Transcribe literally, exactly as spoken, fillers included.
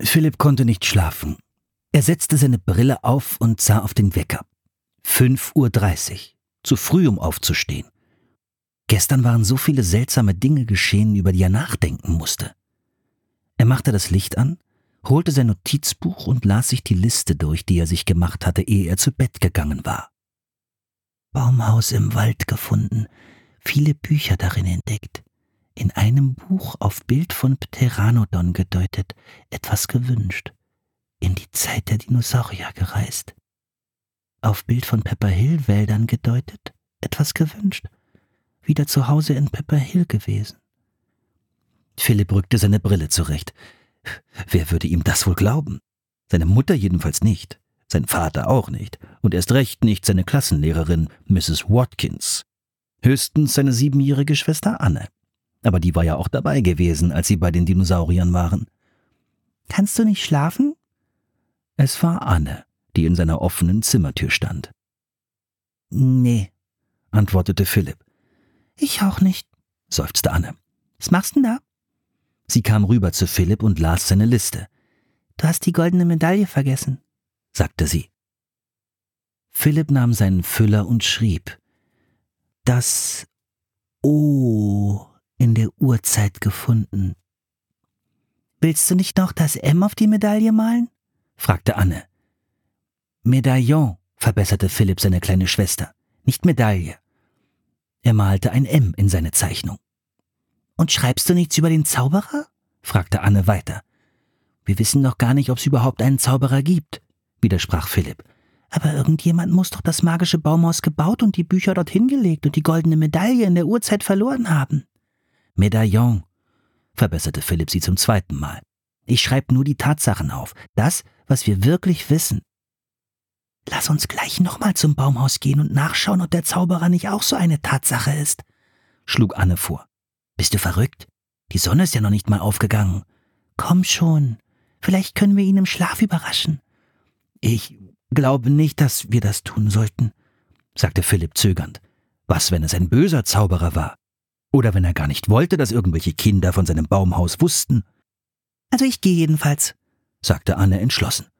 Philipp konnte nicht schlafen. Er setzte seine Brille auf und sah auf den Wecker. Fünf Uhr dreißig. Zu früh, um aufzustehen. Gestern waren so viele seltsame Dinge geschehen, über die er nachdenken musste. Er machte das Licht an, holte sein Notizbuch und las sich die Liste durch, die er sich gemacht hatte, ehe er zu Bett gegangen war. Baumhaus im Wald gefunden, viele Bücher darin entdeckt. In einem Buch auf Bild von Pteranodon gedeutet, etwas gewünscht. In die Zeit der Dinosaurier gereist. Auf Bild von Pepper Hill Wäldern gedeutet, etwas gewünscht. Wieder zu Hause in Pepper Hill gewesen. Philipp rückte seine Brille zurecht. Wer würde ihm das wohl glauben? Seine Mutter jedenfalls nicht, sein Vater auch nicht und erst recht nicht seine Klassenlehrerin Misses Watkins. Höchstens seine siebenjährige Schwester Anne. Aber die war ja auch dabei gewesen, als sie bei den Dinosauriern waren. »Kannst du nicht schlafen?« Es war Anne, die in seiner offenen Zimmertür stand. »Nee«, antwortete Philipp. »Ich auch nicht«, seufzte Anne. »Was machst denn da?« Sie kam rüber zu Philipp und las seine Liste. »Du hast die goldene Medaille vergessen«, sagte sie. Philipp nahm seinen Füller und schrieb: »Das O in der Urzeit gefunden.« »Willst du nicht noch das M auf die Medaille malen?« fragte Anne. »Medaillon«, verbesserte Philipp seine kleine Schwester, »nicht Medaille.« Er malte ein M in seine Zeichnung. »Und schreibst du nichts über den Zauberer?« fragte Anne weiter. »Wir wissen noch gar nicht, ob es überhaupt einen Zauberer gibt«, widersprach Philipp. »Aber irgendjemand muss doch das magische Baumhaus gebaut und die Bücher dorthin gelegt und die goldene Medaille in der Urzeit verloren haben.« »Medaillon«, verbesserte Philipp sie zum zweiten Mal. »Ich schreibe nur die Tatsachen auf, das, was wir wirklich wissen.« »Lass uns gleich nochmal zum Baumhaus gehen und nachschauen, ob der Zauberer nicht auch so eine Tatsache ist«, schlug Anne vor. »Bist du verrückt? Die Sonne ist ja noch nicht mal aufgegangen.« »Komm schon, vielleicht können wir ihn im Schlaf überraschen.« »Ich glaube nicht, dass wir das tun sollten«, sagte Philipp zögernd. Was, wenn es ein böser Zauberer war? Oder wenn er gar nicht wollte, dass irgendwelche Kinder von seinem Baumhaus wussten? »Also ich gehe jedenfalls«, sagte Anne entschlossen.